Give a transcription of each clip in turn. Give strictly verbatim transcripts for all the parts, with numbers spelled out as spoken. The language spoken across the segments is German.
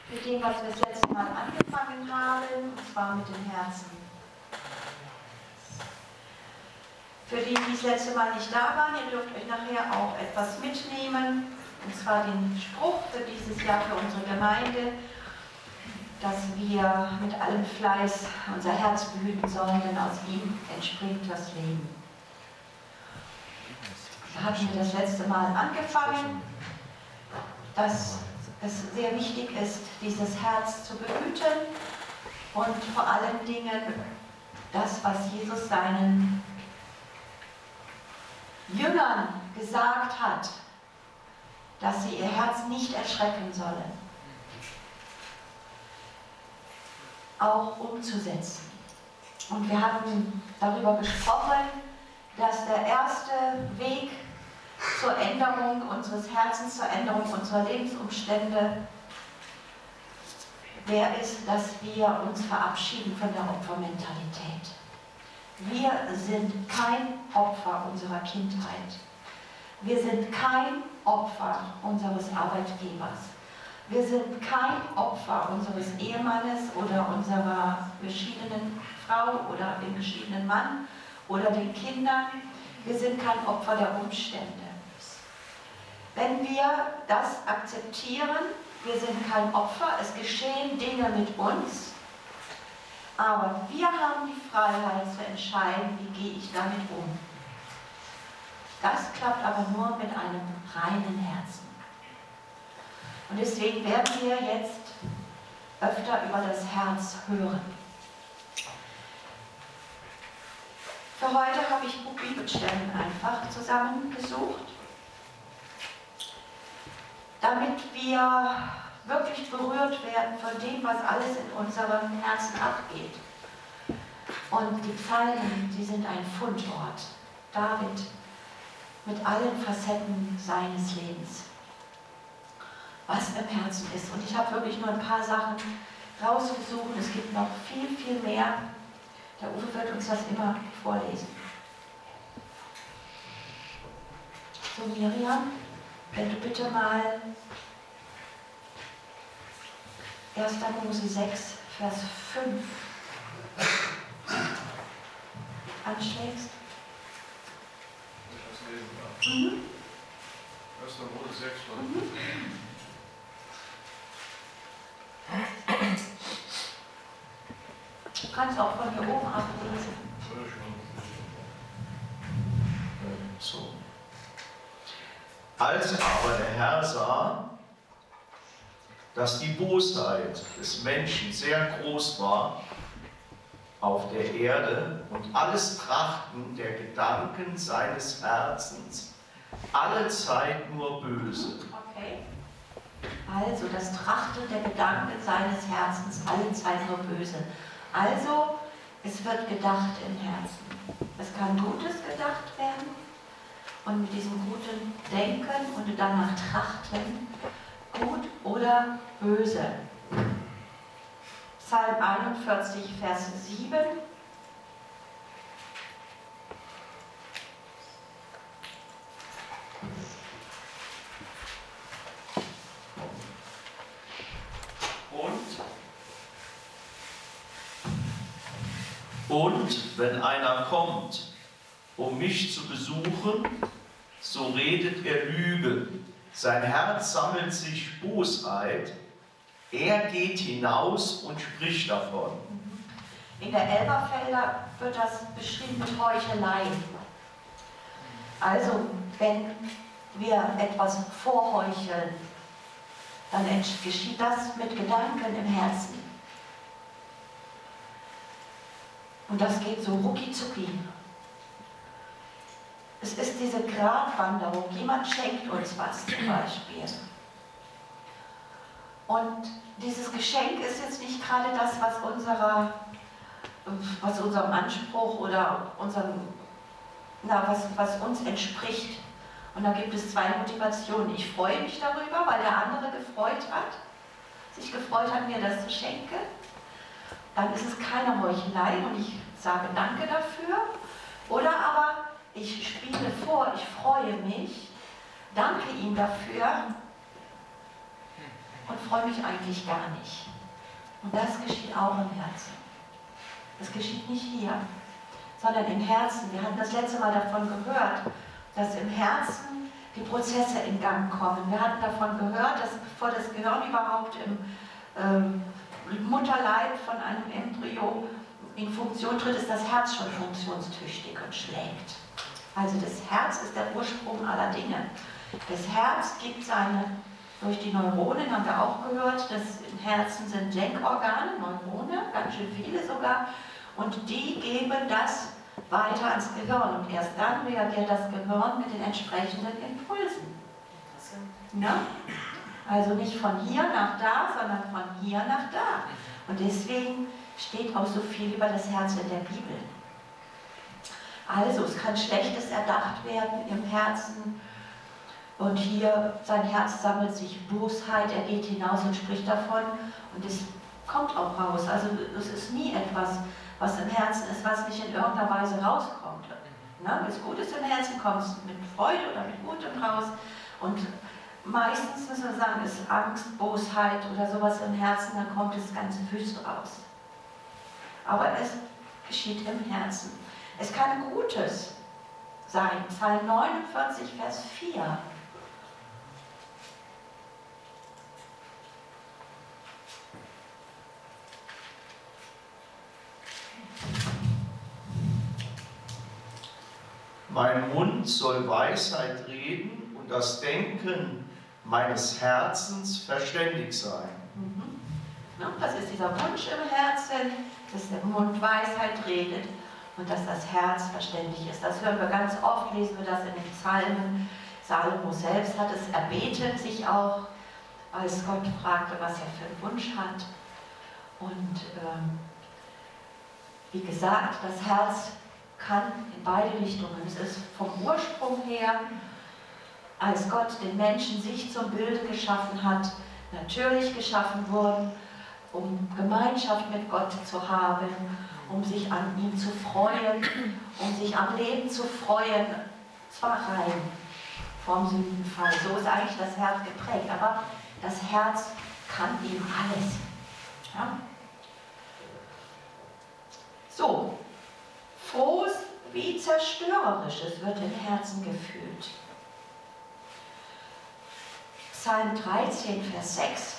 mit dem, was wir das letzte Mal angefangen haben, und zwar mit dem Herzen. Für die, die das letzte Mal nicht da waren, ihr dürft euch nachher auch etwas mitnehmen, und zwar den Spruch für dieses Jahr für unsere Gemeinde, dass wir mit allem Fleiß unser Herz behüten sollen, denn aus ihm entspringt das Leben. Da hatten wir das letzte Mal angefangen, dass es sehr wichtig ist, dieses Herz zu behüten und vor allen Dingen das, was Jesus seinen Jüngern gesagt hat, dass sie ihr Herz nicht erschrecken sollen, auch umzusetzen. Und wir hatten darüber gesprochen, dass der erste Weg zur Änderung unseres Herzens, zur Änderung unserer Lebensumstände, der ist, dass wir uns verabschieden von der Opfermentalität. Wir sind kein Opfer unserer Kindheit. Wir sind kein Opfer unseres Arbeitgebers. Wir sind kein Opfer unseres Ehemannes oder unserer geschiedenen Frau oder dem geschiedenen Mann oder den Kindern. Wir sind kein Opfer der Umstände. Wenn wir das akzeptieren, wir sind kein Opfer, es geschehen Dinge mit uns, aber wir haben die Freiheit zu entscheiden, wie gehe ich damit um. Das klappt aber nur mit einem reinen Herzen. Und deswegen werden wir jetzt öfter über das Herz hören. Für heute habe ich Bibelstellen einfach zusammengesucht, damit wir wirklich berührt werden von dem, was alles in unserem Herzen abgeht. Und die Psalmen, die sind ein Fundort. David mit allen Facetten seines Lebens, was im Herzen ist. Und ich habe wirklich nur ein paar Sachen rausgesucht. Es gibt noch viel, viel mehr. Der Uwe wird uns das immer vorlesen. So, Miriam, wenn du bitte mal erster Mose sechs, Vers fünf anschlägst. Mhm. erster Mose sechs, Mhm. Du kannst auch von hier oben ablesen. So. Als aber der Herr sah, dass die Bosheit des Menschen sehr groß war auf der Erde und alles Trachten der Gedanken seines Herzens alle Zeit nur böse. Okay. Also das Trachten der Gedanken seines Herzens alle Zeit nur böse. Also es wird gedacht im Herzen. Es kann Gutes gedacht werden und mit diesem guten Denken und danach trachten, gut oder böse. Psalm einundvierzig, Vers sieben. Und wenn einer kommt, um mich zu besuchen, so redet er Lüge. Sein Herz sammelt sich Bosheit. Er geht hinaus und spricht davon. In der Elberfelder wird das beschrieben mit Heuchelei. Also, wenn wir etwas vorheucheln, dann geschieht das mit Gedanken im Herzen. Und das geht so rucki zucki. Es ist diese Gratwanderung. Jemand schenkt uns was zum Beispiel. Und dieses Geschenk ist jetzt nicht gerade das, was, unserer, was unserem Anspruch oder unserem, na, was, was uns entspricht. Und da gibt es zwei Motivationen. Ich freue mich darüber, weil der andere gefreut hat, sich gefreut hat, mir das zu schenken. Dann ist es keine Heuchelei und ich sage Danke dafür. Oder aber ich spiele vor, ich freue mich, danke ihm dafür und freue mich eigentlich gar nicht. Und das geschieht auch im Herzen. Das geschieht nicht hier, sondern im Herzen. Wir hatten das letzte Mal davon gehört, dass im Herzen die Prozesse in Gang kommen. Wir hatten davon gehört, dass bevor das Gehirn überhaupt im ähm, Mutterleib von einem Embryo in Funktion tritt, ist das Herz schon funktionstüchtig und schlägt. Also das Herz ist der Ursprung aller Dinge. Das Herz gibt seine, durch die Neuronen haben wir auch gehört, dass im Herzen sind Lenkorgane, Neurone, ganz schön viele sogar, und die geben das weiter ans Gehirn und erst dann reagiert das Gehirn mit den entsprechenden Impulsen. Ne? Also nicht von hier nach da, sondern von hier nach da. Und deswegen steht auch so viel über das Herz in der Bibel. Also es kann Schlechtes erdacht werden im Herzen. Und hier, sein Herz sammelt sich Bosheit, er geht hinaus und spricht davon. Und es kommt auch raus. Also es ist nie etwas, was im Herzen ist, was nicht in irgendeiner Weise rauskommt. Ne? Wenn es gut ist im Herzen, kommt es mit Freude oder mit Gutem raus. Und meistens, müssen wir sagen, ist Angst, Bosheit oder sowas im Herzen, dann kommt das ganze Wüste raus. Aber es geschieht im Herzen. Es kann Gutes sein. Psalm neunundvierzig, Vers vier. Mein Mund soll Weisheit reden und das Denken meines Herzens verständig sein. Mhm. Ja, das ist dieser Wunsch im Herzen, dass der Mund Weisheit redet und dass das Herz verständig ist. Das hören wir ganz oft, lesen wir das in den Psalmen. Salomo selbst hat es erbeten, sich auch, als Gott fragte, was er für einen Wunsch hat. Und ähm, wie gesagt, das Herz kann in beide Richtungen. Es ist vom Ursprung her, als Gott den Menschen sich zum Bilde geschaffen hat, natürlich geschaffen worden, um Gemeinschaft mit Gott zu haben, um sich an ihm zu freuen, um sich am Leben zu freuen, zwar rein vom Sündenfall. So ist eigentlich das Herz geprägt, aber das Herz kann eben alles. Ja? So, Frohes wie Zerstörerisches wird im Herzen gefühlt. Psalm dreizehn, Vers sechs.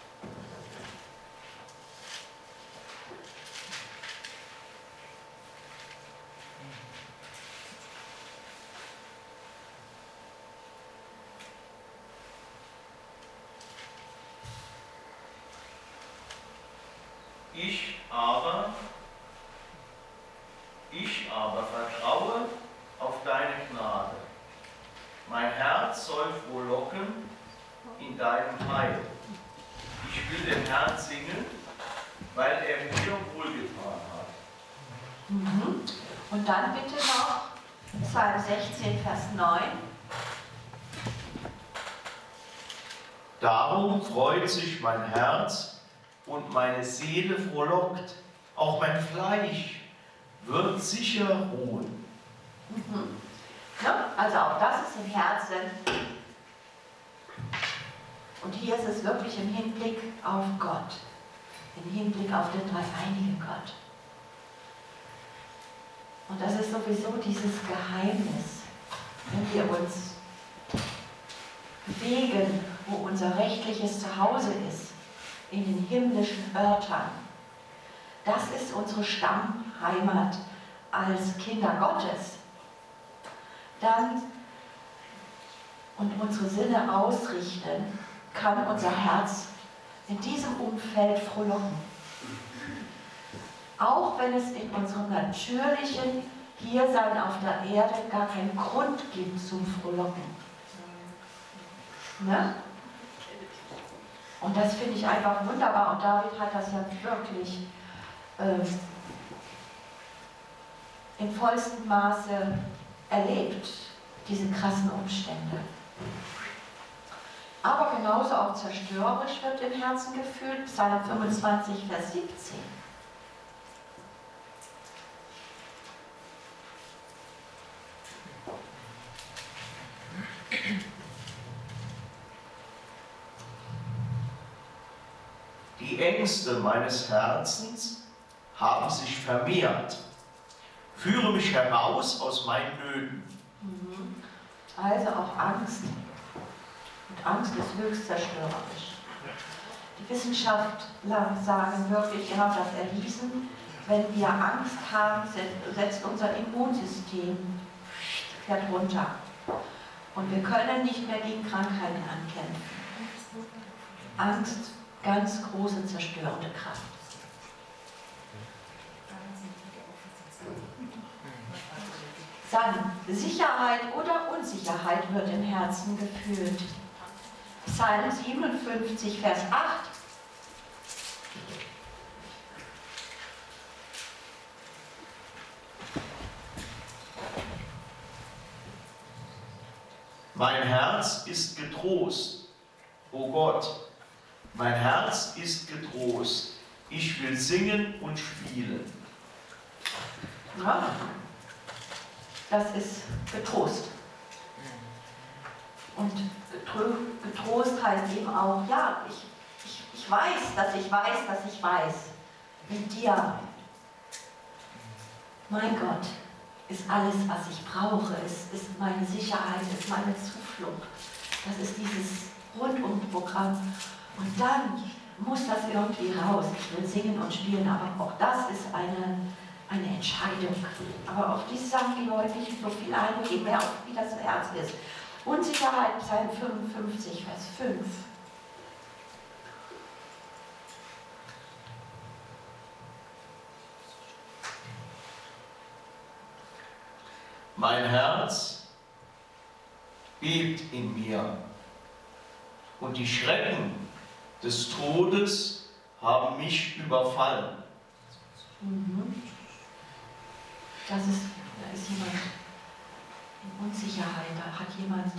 Ich aber, ich aber vertraue auf deine Gnade. Mein Herz soll frohlocken in deinem Heil. Ich will den Herrn singen, weil er mir wohlgetan hat. Mhm. Und dann bitte noch Psalm sechzehn, Vers neun. Darum freut sich mein Herz und meine Seele frohlockt, auch mein Fleisch wird sicher ruhen. Mhm. Ja, also auch das ist im Herzen. Und hier ist es wirklich im Hinblick auf Gott, im Hinblick auf den dreieinigen Gott. Und das ist sowieso dieses Geheimnis, wenn wir uns bewegen, wo unser rechtliches Zuhause ist, in den himmlischen Örtern. Das ist unsere Stammheimat als Kinder Gottes. Dann und unsere Sinne ausrichten, kann unser Herz in diesem Umfeld frohlocken. Auch wenn es in unserem natürlichen Hiersein auf der Erde gar keinen Grund gibt zum Frohlocken. Ne? Und das finde ich einfach wunderbar. Und David hat das ja wirklich äh, im vollsten Maße erlebt, diese krassen Umstände. Aber genauso auch zerstörerisch wird im Herzen gefühlt, Psalm fünfundzwanzig, Vers siebzehn. Die Ängste meines Herzens haben sich vermehrt. Führe mich heraus aus meinen Nöten. Also auch Angst. Und Angst ist höchst zerstörerisch. Die Wissenschaftler sagen wirklich, ihr habt das erwiesen, wenn wir Angst haben, setzt unser Immunsystem fährt runter. Und wir können nicht mehr gegen Krankheiten ankämpfen. Angst, ganz große zerstörende Kraft. Dann Sicherheit oder Unsicherheit wird im Herzen gefühlt. Psalm siebenundfünfzig, Vers acht. Mein Herz ist getrost, o Gott, mein Herz ist getrost. Ich will singen und spielen. Ja, das ist getrost. Und getrost heißt eben auch, ja, ich, ich, ich weiß, dass ich weiß, dass ich weiß, mit dir, mein Gott, ist alles, was ich brauche, ist, ist meine Sicherheit, ist meine Zuflucht. Das ist dieses Rundumprogramm. Und dann muss das irgendwie raus. Ich will singen und spielen, aber auch das ist eine, eine Entscheidung. Aber auf diese Sachen gehen wir heute nicht so viel ein, wir gehen mehr auf, wie das Herz ist. Unsicherheit, Psalm fünfundfünfzig, Vers fünf. Mein Herz bebt in mir und die Schrecken des Todes haben mich überfallen. Mhm. Das ist, da ist jemand in Unsicherheit, da hat jemand,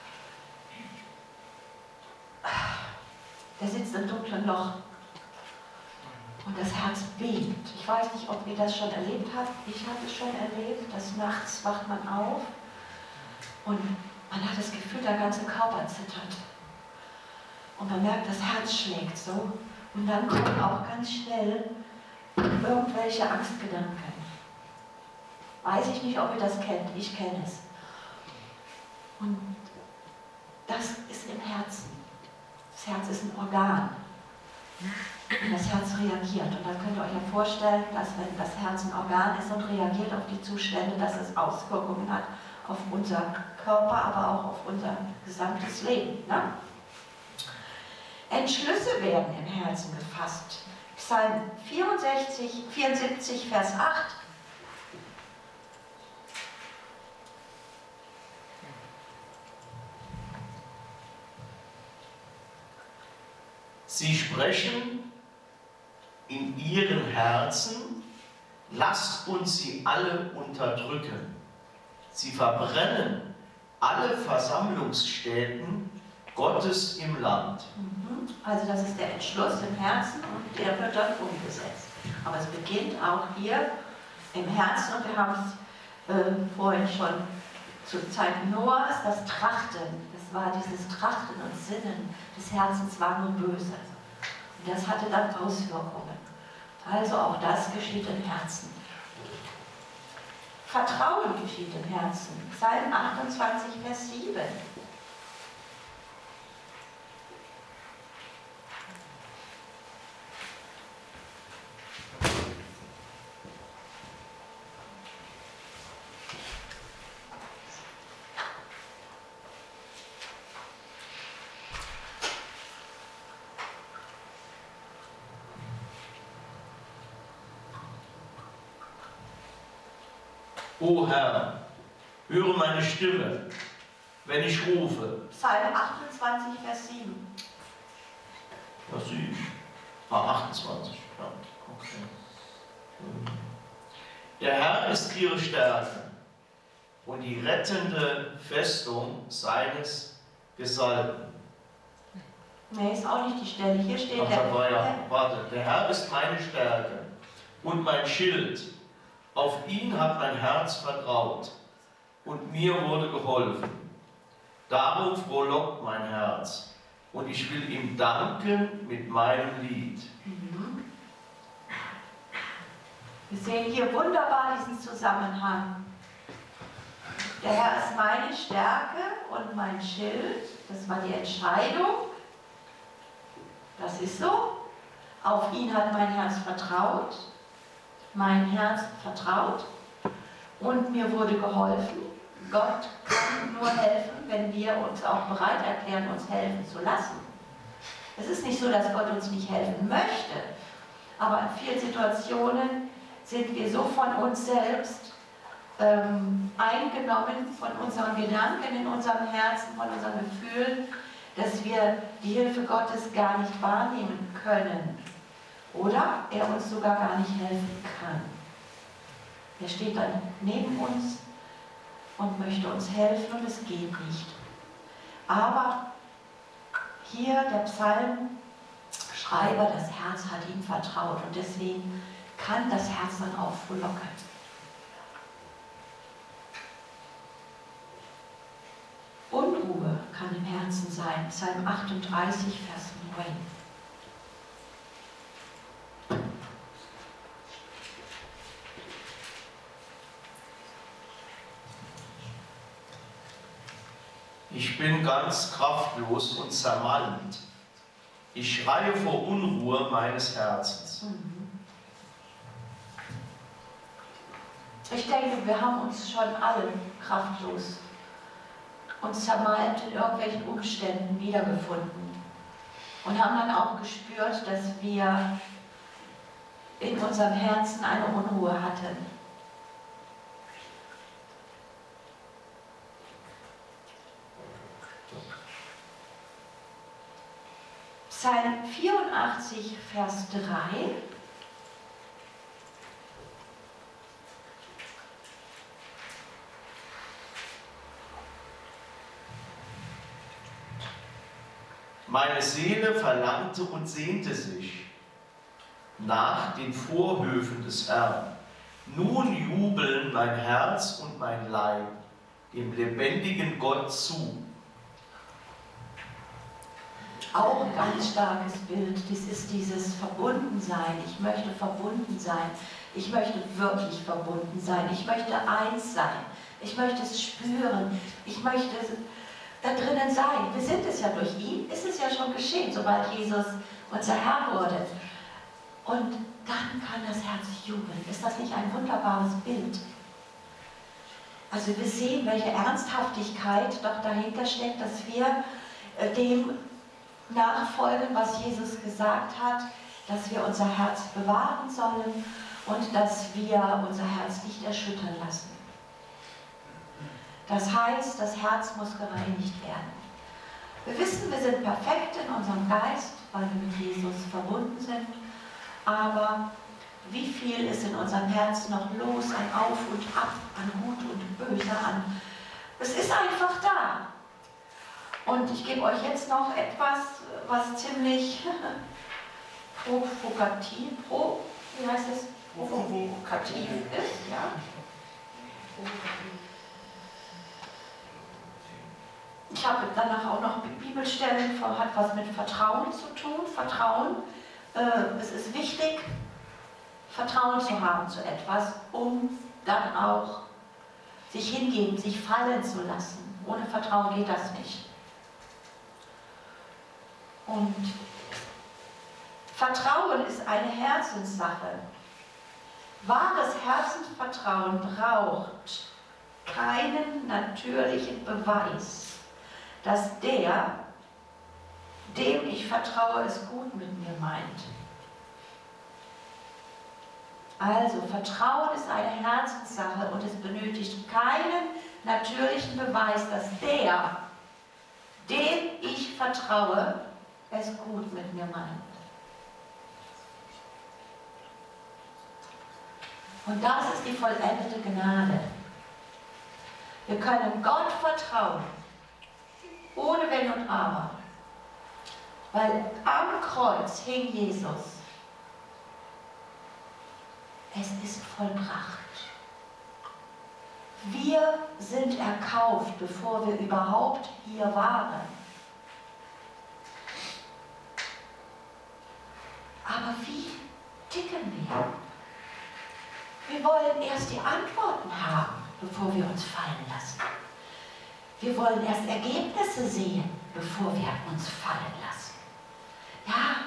der sitzt im dunklen Loch und das Herz bebt. Ich weiß nicht, ob ihr das schon erlebt habt. Ich habe es schon erlebt, dass nachts wacht man auf und man hat das Gefühl, der ganze Körper zittert. Und man merkt, das Herz schlägt so. Und dann kommen auch ganz schnell irgendwelche Angstgedanken. Weiß ich nicht, ob ihr das kennt. Ich kenne es. Und das ist im Herzen. Das Herz ist ein Organ. Und das Herz reagiert. Und dann könnt ihr euch ja vorstellen, dass wenn das Herz ein Organ ist und reagiert auf die Zustände, dass es Auswirkungen hat auf unseren Körper, aber auch auf unser gesamtes Leben. Ne? Entschlüsse werden im Herzen gefasst. Psalm vierundsechzig, vierundsiebzig, Vers acht. Sie sprechen in ihren Herzen, lasst uns sie alle unterdrücken. Sie verbrennen alle Versammlungsstätten Gottes im Land. Also das ist der Entschluss im Herzen und der wird dann umgesetzt. Aber es beginnt auch hier im Herzen und wir haben es äh, vorhin schon zur Zeit Noahs, das Trachten. Das war dieses Trachten und Sinnen des Herzens war nur böse. Und das hatte dann Auswirkungen. Also auch das geschieht im Herzen. Vertrauen geschieht im Herzen. Psalm achtundzwanzig, Vers sieben. O Herr, höre meine Stimme, wenn ich rufe. Psalm achtundzwanzig, Vers sieben. Was sehe ich? Ah, achtundzwanzig. Ja, okay. Der Herr ist ihre Stärke und die rettende Festung seines Gesalbten. Nee, ist auch nicht die Stelle. Hier steht Ach, der das war ja, warte, der Herr ist meine Stärke und mein Schild. Auf ihn hat mein Herz vertraut und mir wurde geholfen. Darum frohlockt mein Herz und ich will ihm danken mit meinem Lied. Wir sehen hier wunderbar diesen Zusammenhang. Der Herr ist meine Stärke und mein Schild. Das war die Entscheidung. Das ist so. Auf ihn hat mein Herz vertraut. Mein Herz vertraut. Und mir wurde geholfen. Gott kann nur helfen, wenn wir uns auch bereit erklären, uns helfen zu lassen. Es ist nicht so, dass Gott uns nicht helfen möchte. Aber in vielen Situationen sind wir so von uns selbst ähm, eingenommen, von unseren Gedanken in unserem Herzen, von unseren Gefühlen, dass wir die Hilfe Gottes gar nicht wahrnehmen können. Oder er uns sogar gar nicht helfen kann. Er steht dann neben uns und möchte uns helfen und es geht nicht. Aber hier der Psalmschreiber, das Herz hat ihm vertraut und deswegen kann das Herz dann auch frohlocken. Unruhe kann im Herzen sein. Psalm achtunddreißig, Vers neun. Ich bin ganz kraftlos und zermalmt. Ich schreie vor Unruhe meines Herzens. Ich denke, wir haben uns schon alle kraftlos und zermalmt in irgendwelchen Umständen wiedergefunden und haben dann auch gespürt, dass wir in unserem Herzen eine Unruhe hatten. Psalm vierundachtzig, Vers drei. Meine Seele verlangte und sehnte sich nach den Vorhöfen des Herrn. Nun jubeln mein Herz und mein Leib dem lebendigen Gott zu. Auch ein ganz starkes Bild, das ist dieses Verbundensein. Ich möchte verbunden sein. Ich möchte wirklich verbunden sein. Ich möchte eins sein. Ich möchte es spüren. Ich möchte da drinnen sein. Wir sind es ja durch ihn. Ist es ja schon geschehen, sobald Jesus unser Herr wurde. Und dann kann das Herz jubeln. Ist das nicht ein wunderbares Bild? Also wir sehen, welche Ernsthaftigkeit doch dahinter steckt, dass wir dem nachfolgen, was Jesus gesagt hat, dass wir unser Herz bewahren sollen und dass wir unser Herz nicht erschüttern lassen. Das heißt, das Herz muss gereinigt werden. Wir wissen, wir sind perfekt in unserem Geist, weil wir mit Jesus verbunden sind, aber wie viel ist in unserem Herzen noch los, an Auf und Ab, an Gut und Böse, an... Es ist einfach da. Und ich gebe euch jetzt noch etwas, was ziemlich provokativ, pro, wie heißt es? Provokativ ist, ja. Ich habe danach auch noch Bibelstellen, hat was mit Vertrauen zu tun. Vertrauen, äh, es ist wichtig, Vertrauen zu haben zu etwas, um dann auch sich hingeben, sich fallen zu lassen. Ohne Vertrauen geht das nicht. Und Vertrauen ist eine Herzenssache. Wahres Herzensvertrauen braucht keinen natürlichen Beweis, dass der, dem ich vertraue, es gut mit mir meint. Also, Vertrauen ist eine Herzenssache und es benötigt keinen natürlichen Beweis, dass der, dem ich vertraue, es gut mit mir meint. Und das ist die vollendete Gnade. Wir können Gott vertrauen, ohne Wenn und Aber. Weil am Kreuz hing Jesus. Es ist vollbracht. Wir sind erkauft, bevor wir überhaupt hier waren. Aber wie ticken wir? Wir wollen erst die Antworten haben, bevor wir uns fallen lassen. Wir wollen erst Ergebnisse sehen, bevor wir uns fallen lassen. Ja,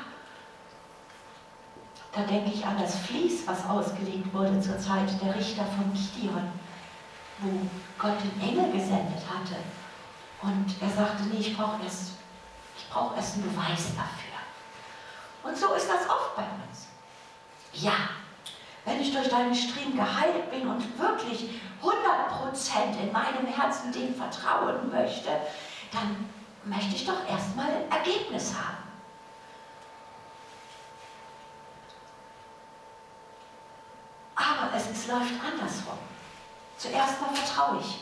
da denke ich an das Vlies, was ausgelegt wurde zur Zeit der Richter von Gideon, wo Gott den Engel gesendet hatte. Und er sagte, nee, ich brauche erst, ich brauche erst einen Beweis dafür. Und so ist das oft bei uns. Ja, wenn ich durch deinen Stream geheilt bin und wirklich hundert Prozent in meinem Herzen dem vertrauen möchte, dann möchte ich doch erstmal ein Ergebnis haben. Aber es, es läuft andersrum. Zuerst mal vertraue ich.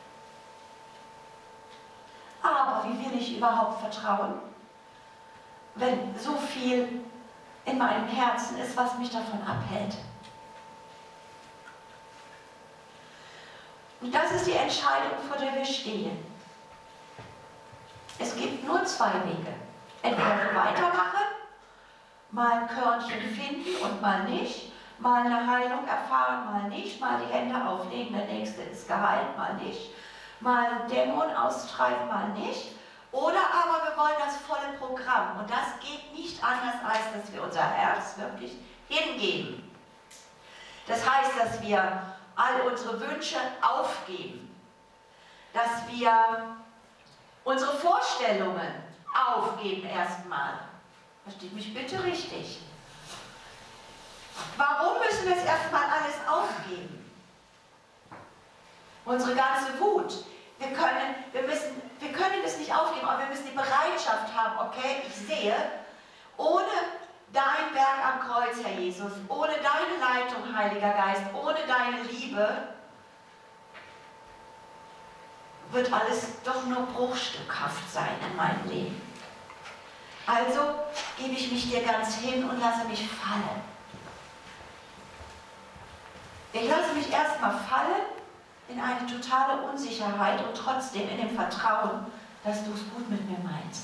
Aber wie will ich überhaupt vertrauen, wenn so viel in meinem Herzen ist, was mich davon abhält? Und das ist die Entscheidung, vor der wir stehen. Es gibt nur zwei Wege. Entweder so weitermachen, mal ein Körnchen finden und mal nicht, mal eine Heilung erfahren, mal nicht, mal die Hände auflegen, der Nächste ist geheilt, mal nicht, mal einen Dämon austreiben, mal nicht. Oder aber wir wollen das volle Programm. Und das geht nicht anders, als dass wir unser Herz wirklich hingeben. Das heißt, dass wir all unsere Wünsche aufgeben. Dass wir unsere Vorstellungen aufgeben erstmal. Versteht mich bitte richtig. Warum müssen wir es erstmal alles aufgeben? Unsere ganze Wut. Wir können, wir, müssen, wir können es nicht aufgeben, aber wir müssen die Bereitschaft haben, okay, ich sehe, ohne dein Werk am Kreuz, Herr Jesus, ohne deine Leitung, Heiliger Geist, ohne deine Liebe, wird alles doch nur bruchstückhaft sein in meinem Leben. Also gebe ich mich dir ganz hin und lasse mich fallen. Ich lasse mich erstmal fallen in eine totale Unsicherheit und trotzdem in dem Vertrauen, dass du es gut mit mir meinst.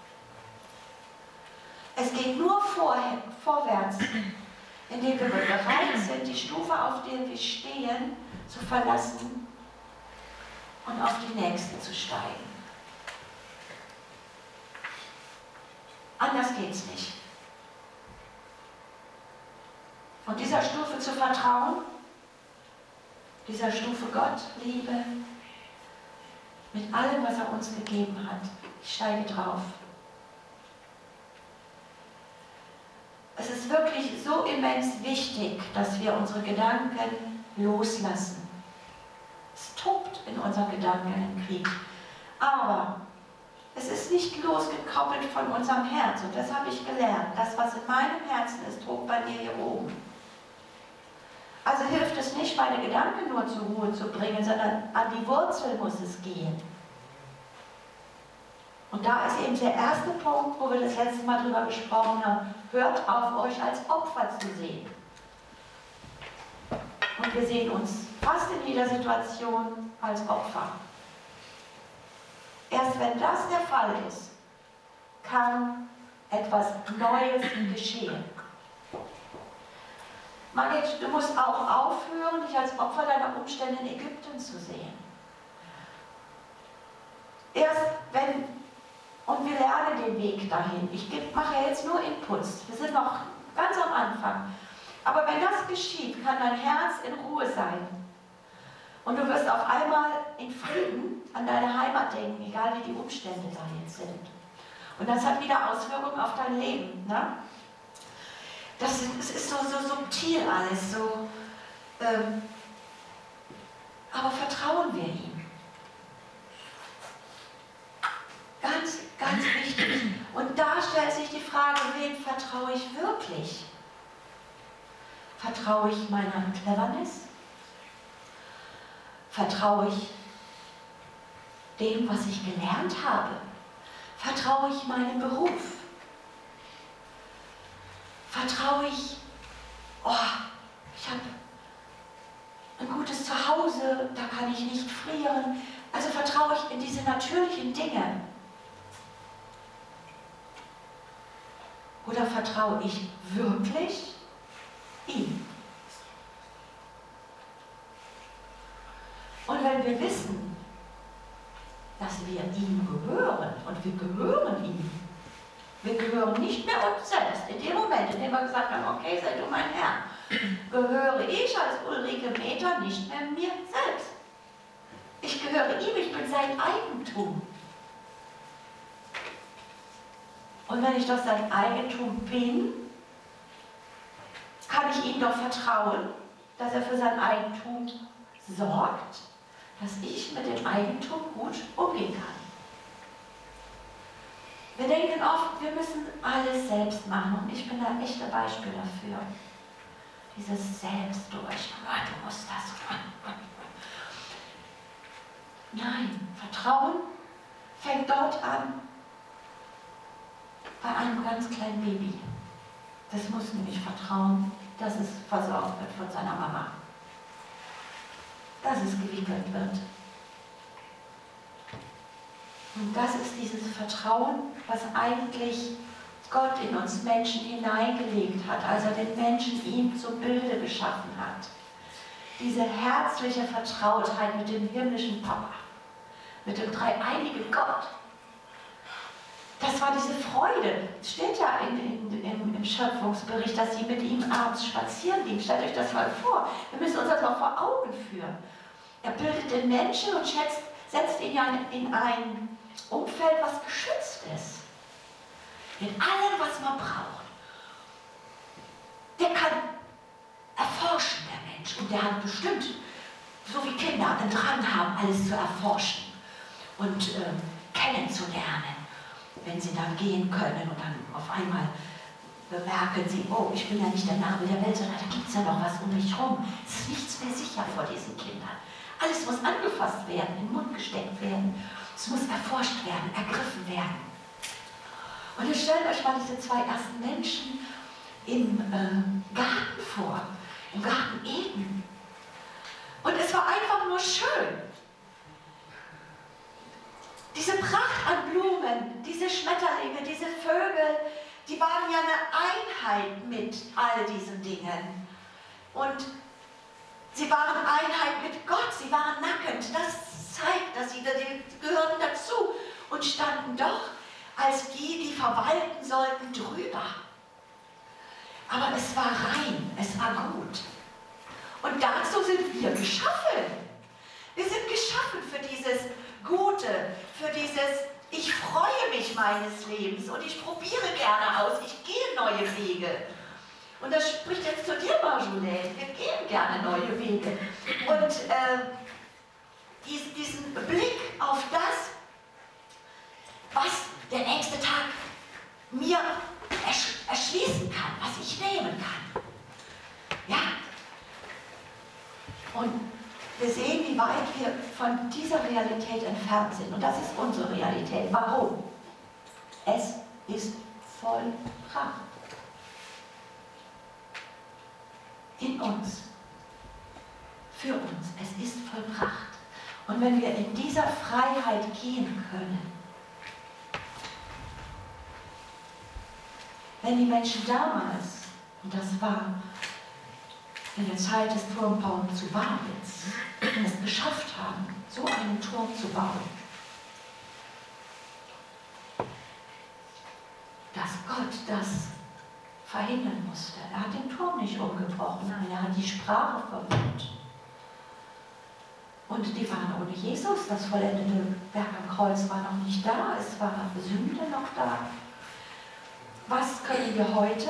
Es geht nur vor, vorwärts, indem wir bereit sind, die Stufe, auf der wir stehen, zu verlassen und auf die nächste zu steigen. Anders geht's nicht. Und dieser Stufe zu vertrauen, dieser Stufe Gott, Liebe, mit allem, was er uns gegeben hat, ich steige drauf. Es ist wirklich so immens wichtig, dass wir unsere Gedanken loslassen. Es tobt in unseren Gedanken ein Krieg. Aber es ist nicht losgekoppelt von unserem Herz. Und das habe ich gelernt. Das, was in meinem Herzen ist, tobt bei mir hier oben. Also hilft es nicht, meine Gedanken nur zur Ruhe zu bringen, sondern an die Wurzel muss es gehen. Und da ist eben der erste Punkt, wo wir das letzte Mal drüber gesprochen haben. Hört auf, euch als Opfer zu sehen. Und wir sehen uns fast in jeder Situation als Opfer. Erst wenn das der Fall ist, kann etwas Neues geschehen. Margit, du musst auch aufhören, dich als Opfer deiner Umstände in Ägypten zu sehen. Erst wenn, und wir lernen den Weg dahin. Ich mache jetzt nur Inputs, wir sind noch ganz am Anfang. Aber wenn das geschieht, kann dein Herz in Ruhe sein. Und du wirst auf einmal in Frieden an deine Heimat denken, egal wie die Umstände da jetzt sind. Und das hat wieder Auswirkungen auf dein Leben. Ne? Das ist, es ist so, so subtil alles, so. Ähm, aber vertrauen wir ihm. Ganz, ganz wichtig. Und da stellt sich die Frage, wem vertraue ich wirklich? Vertraue ich meiner Cleverness? Vertraue ich dem, was ich gelernt habe? Vertraue ich meinem Beruf? Vertraue ich, oh, ich habe ein gutes Zuhause, da kann ich nicht frieren. Also vertraue ich in diese natürlichen Dinge. Oder vertraue ich wirklich ihm? Und wenn wir wissen, dass wir ihm gehören, und wir gehören ihm, wir gehören nicht mehr uns selbst. In dem Moment, in dem wir gesagt haben, okay, sei du mein Herr, gehöre ich als Ulrike Meter nicht mehr mir selbst. Ich gehöre ihm, ich bin sein Eigentum. Und wenn ich doch sein Eigentum bin, kann ich ihm doch vertrauen, dass er für sein Eigentum sorgt, dass ich mit dem Eigentum gut umgehen kann. Wir denken oft, wir müssen alles selbst machen und ich bin da echt ein Beispiel dafür. Dieses Selbst durch, oh, du musst das. Nein, Vertrauen fängt dort an, bei einem ganz kleinen Baby. Das muss nämlich vertrauen, dass es versorgt wird von seiner Mama. Dass es gewickelt wird. Und das ist dieses Vertrauen, was eigentlich Gott in uns Menschen hineingelegt hat, als er den Menschen ihm zum Bilde geschaffen hat. Diese herzliche Vertrautheit mit dem himmlischen Papa, mit dem dreieinigen Gott. Das war diese Freude. Es steht ja in, in, im, im Schöpfungsbericht, dass sie mit ihm abends spazieren gingen. Stellt euch das mal vor. Wir müssen uns das mal vor Augen führen. Er bildet den Menschen und schätzt, setzt ihn ja in ein Umfeld, was geschützt ist. Mit allem, was man braucht. Der kann erforschen, der Mensch. Und der hat bestimmt, so wie Kinder, einen Drang haben, alles zu erforschen und äh, kennenzulernen. Wenn sie dann gehen können und dann auf einmal bemerken sie, oh, ich bin ja nicht der Nabel der Welt, sondern da gibt es ja noch was um mich herum. Es ist nichts mehr sicher vor diesen Kindern. Alles muss angefasst werden, in den Mund gesteckt werden. Es muss erforscht werden, ergriffen werden. Und jetzt stellt euch mal diese zwei ersten Menschen im äh, Garten vor, im Garten Eden. Und es war einfach nur schön. Diese Pracht an Blumen, diese Schmetterlinge, diese Vögel, die waren ja eine Einheit mit all diesen Dingen. Und sie waren Einheit mit Gott, sie waren nackend. Das zeigt, dass sie, die gehörten dazu und standen doch als die, die verwalten sollten, drüber. Aber es war rein, es war gut. Und dazu sind wir geschaffen. Wir sind geschaffen für dieses Gute, für dieses, ich freue mich meines Lebens und ich probiere gerne aus, ich gehe neue Wege. Und das spricht jetzt zu dir, Marjolaine, wir gehen gerne neue Wege. Und äh, dies, diesen Blick auf das, was der nächste Tag mir ersch erschließen kann, was ich nehmen kann. Ja? Und wir sehen, wie weit wir von dieser Realität entfernt sind. Und das ist unsere Realität. Warum? Es ist vollbracht. In uns. Für uns. Es ist vollbracht. Und wenn wir in dieser Freiheit gehen können, wenn die Menschen damals, und das war in der Zeit des Turmbauens zu Babels, es geschafft haben, so einen Turm zu bauen, dass Gott das verhindern musste. Er hat den Turm nicht umgebrochen, nein, er hat die Sprache verwirrt. Und die waren ohne Jesus, das vollendete Werk am Kreuz war noch nicht da, es war Sünde noch da. Was können wir heute,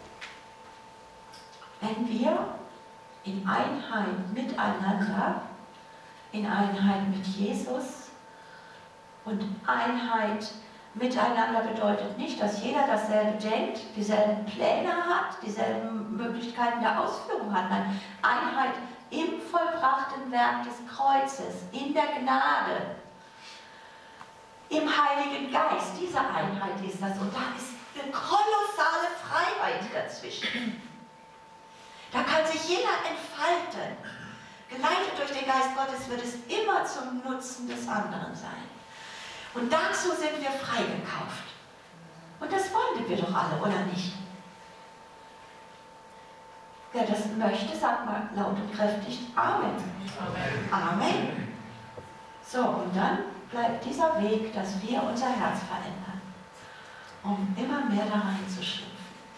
wenn wir in Einheit miteinander, in Einheit mit Jesus, und Einheit miteinander bedeutet nicht, dass jeder dasselbe denkt, dieselben Pläne hat, dieselben Möglichkeiten der Ausführung hat. Nein, Einheit im vollbrachten Werk des Kreuzes, in der Gnade, im Heiligen Geist. Diese Einheit ist das. Und da ist eine kolossale Freiheit dazwischen. Da kann sich jeder entfalten. Geleitet durch den Geist Gottes wird es immer zum Nutzen des anderen sein. Und dazu sind wir freigekauft. Und das wollen wir doch alle, oder nicht? Wer das möchte, sagt mal laut und kräftig Amen. Amen. Amen. So, und dann bleibt dieser Weg, dass wir unser Herz verändern, um immer mehr da reinzuschlüpfen.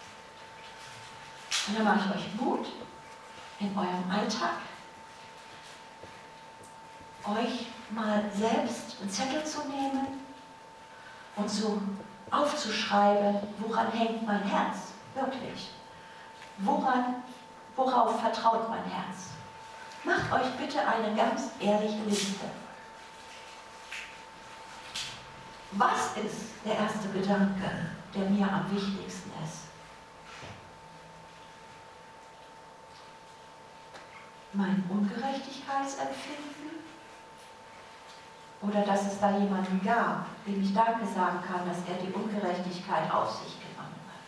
Und dann mache ich euch Mut, in eurem Alltag, euch mal selbst einen Zettel zu nehmen und so aufzuschreiben, woran hängt mein Herz, wirklich. Woran, worauf vertraut mein Herz? Macht euch bitte eine ganz ehrliche Liste. Was ist der erste Gedanke, der mir am wichtigsten ist? Mein Ungerechtigkeitsempfinden? Oder dass es da jemanden gab, dem ich Danke sagen kann, dass er die Ungerechtigkeit auf sich genommen hat?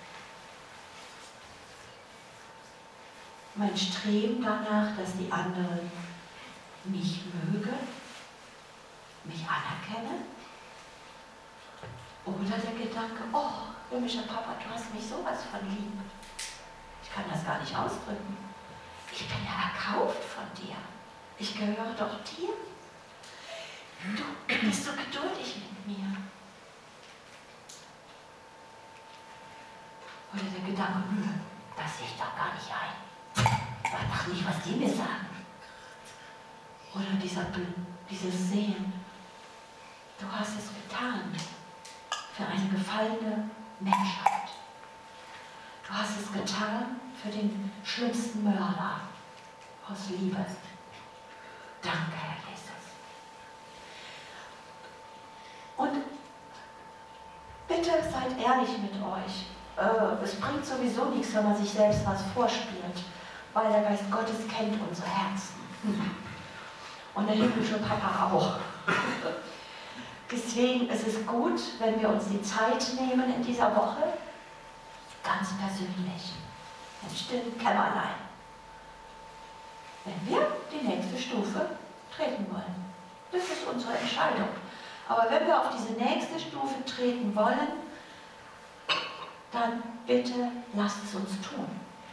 Mein Streben danach, dass die anderen mich mögen, mich anerkennen? Oder der Gedanke, oh, himmlischer Papa, du hast mich sowas von lieb. Ich kann das gar nicht ausdrücken. Ich bin ja erkauft von dir. Ich gehöre doch dir. Du bist so geduldig mit mir. Oder der Gedanke, das sehe ich doch gar nicht ein. Ich weiß doch nicht, was die mir sagen. Oder dieser, dieses Sehen. Du hast es getan für eine gefallene Menschheit. Du hast es getan für den schlimmsten Mörder aus Liebe. Danke, Herr Jesus. Und bitte seid ehrlich mit euch. Äh, es bringt sowieso nichts, wenn man sich selbst was vorspielt, weil der Geist Gottes kennt unsere Herzen. Und der himmlische Papa auch. Deswegen ist es gut, wenn wir uns die Zeit nehmen in dieser Woche, ganz persönlich, im stillen Kämmerlein, wenn wir die nächste Stufe treten wollen. Das ist unsere Entscheidung. Aber wenn wir auf diese nächste Stufe treten wollen, dann bitte lasst es uns tun.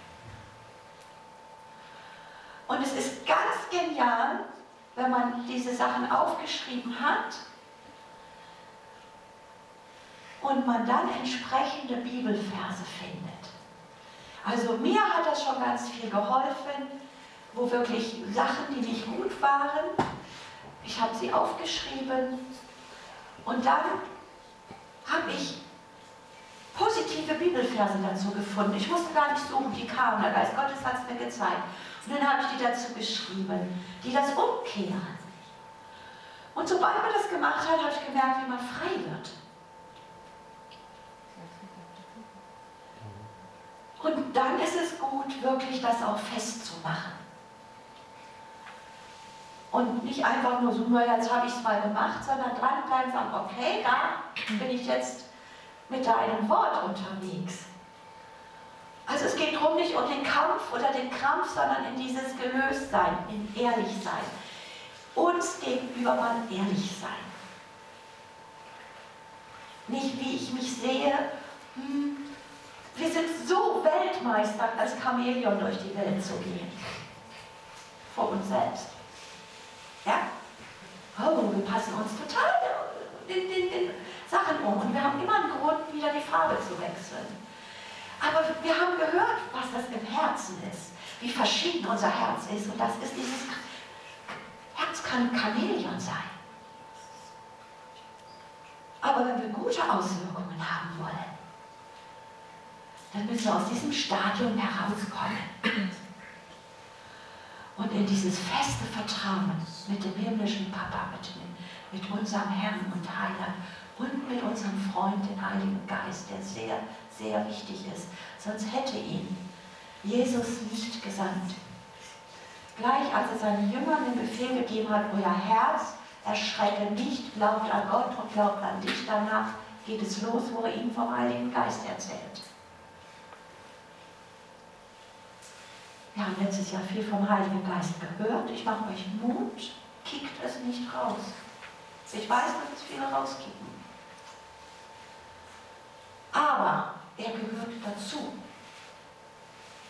Und es ist ganz genial, wenn man diese Sachen aufgeschrieben hat und man dann entsprechende Bibelverse findet. Also mir hat das schon ganz viel geholfen, wo wirklich Sachen, die nicht gut waren, ich habe sie aufgeschrieben und dann habe ich positive Bibelverse dazu gefunden. Ich musste gar nicht suchen, die kamen, der Geist Gottes hat es mir gezeigt. Und dann habe ich die dazu geschrieben, die das umkehren. Und sobald man das gemacht hat, habe ich gemerkt, wie man frei wird. Und dann ist es gut, wirklich das auch festzumachen. Und nicht einfach nur so, nur jetzt habe ich es mal gemacht, sondern dranbleiben und sagen, okay, da bin ich jetzt mit deinem Wort unterwegs. Also es geht darum, nicht um den Kampf oder den Krampf, sondern in dieses Gelöstsein, in Ehrlichsein. Uns gegenüber mal ehrlich sein. Nicht wie ich mich sehe, hm, wir sind so Weltmeister, als Chamäleon durch die Welt zu gehen. Vor uns selbst. Ja? Oh, wir passen uns total den, den, den Sachen um und wir haben immer einen Grund, wieder die Farbe zu wechseln. Aber wir haben gehört, was das im Herzen ist, wie verschieden unser Herz ist. Und das ist dieses Herz kann ein Chamäleon sein. Aber wenn wir gute Auswirkungen haben wollen, dann müssen wir aus diesem Stadium herauskommen. Und in dieses feste Vertrauen mit dem himmlischen Papa, mit, mit unserem Herrn und Heiland und mit unserem Freund, den Heiligen Geist, der sehr, sehr wichtig ist. Sonst hätte ihn Jesus nicht gesandt. Gleich als er seinen Jüngern den Befehl gegeben hat, euer Herz erschrecke nicht, glaubt an Gott und glaubt an dich. Danach geht es los, wo er ihnen vom Heiligen Geist erzählt. Wir haben letztes Jahr viel vom Heiligen Geist gehört. Ich mache euch Mut, kickt es nicht raus. Ich weiß, dass es viele rauskicken. Aber er gehört dazu.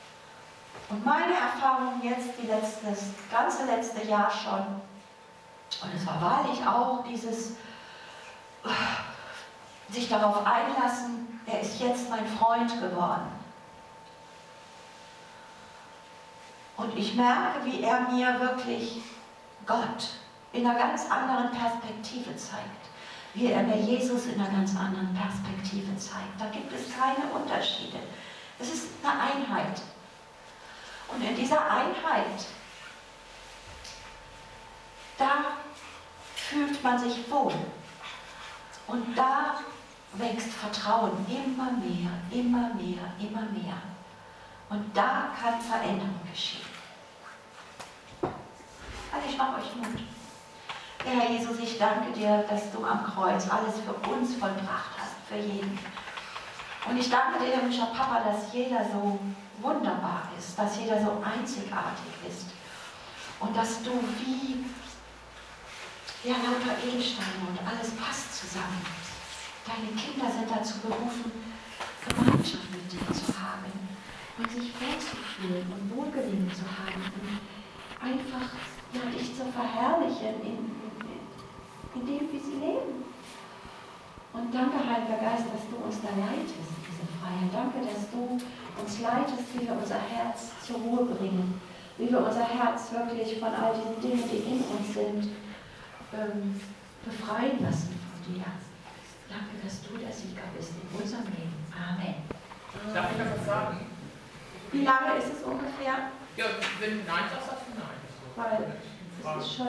Und meine Erfahrung jetzt, die letzte, das ganze letzte Jahr schon, Und es war wahrlich auch dieses äh, sich darauf einlassen, er ist jetzt mein Freund geworden. Und ich merke, wie er mir wirklich Gott in einer ganz anderen Perspektive zeigt. Wie er mir Jesus in einer ganz anderen Perspektive zeigt. Da gibt es keine Unterschiede. Es ist eine Einheit. Und in dieser Einheit, da fühlt man sich wohl. Und da wächst Vertrauen immer mehr, immer mehr, immer mehr. Und da kann Veränderung geschehen. Also ich mache euch Mut. Ja, Herr Jesus, ich danke dir, dass du am Kreuz alles für uns vollbracht hast, für jeden. Und ich danke dir, himmlischer Papa, dass jeder so wunderbar ist, dass jeder so einzigartig ist. Und dass du wie ja, lauter Edelsteine und alles passt zusammen. Deine Kinder sind dazu berufen, Gemeinschaft mit dir zu haben und sich wohlzufühlen und Wohlgelingen zu haben und einfach ja, dich zu verherrlichen in, in, in dem, wie sie leben. Und danke, Heiliger Geist, dass du uns da leitest, diese Freiheit. Danke, dass du uns leitest, wie wir unser Herz zur Ruhe bringen, wie wir unser Herz wirklich von all diesen Dingen, die in uns sind, ähm, befreien lassen von dir. Danke, dass du der Sieger bist in unserem Leben. Amen. Darf ich noch was sagen? Wie lange ist es ungefähr? Ja, wenn du Nein sagst, sagst du Nein. Weil es ist schon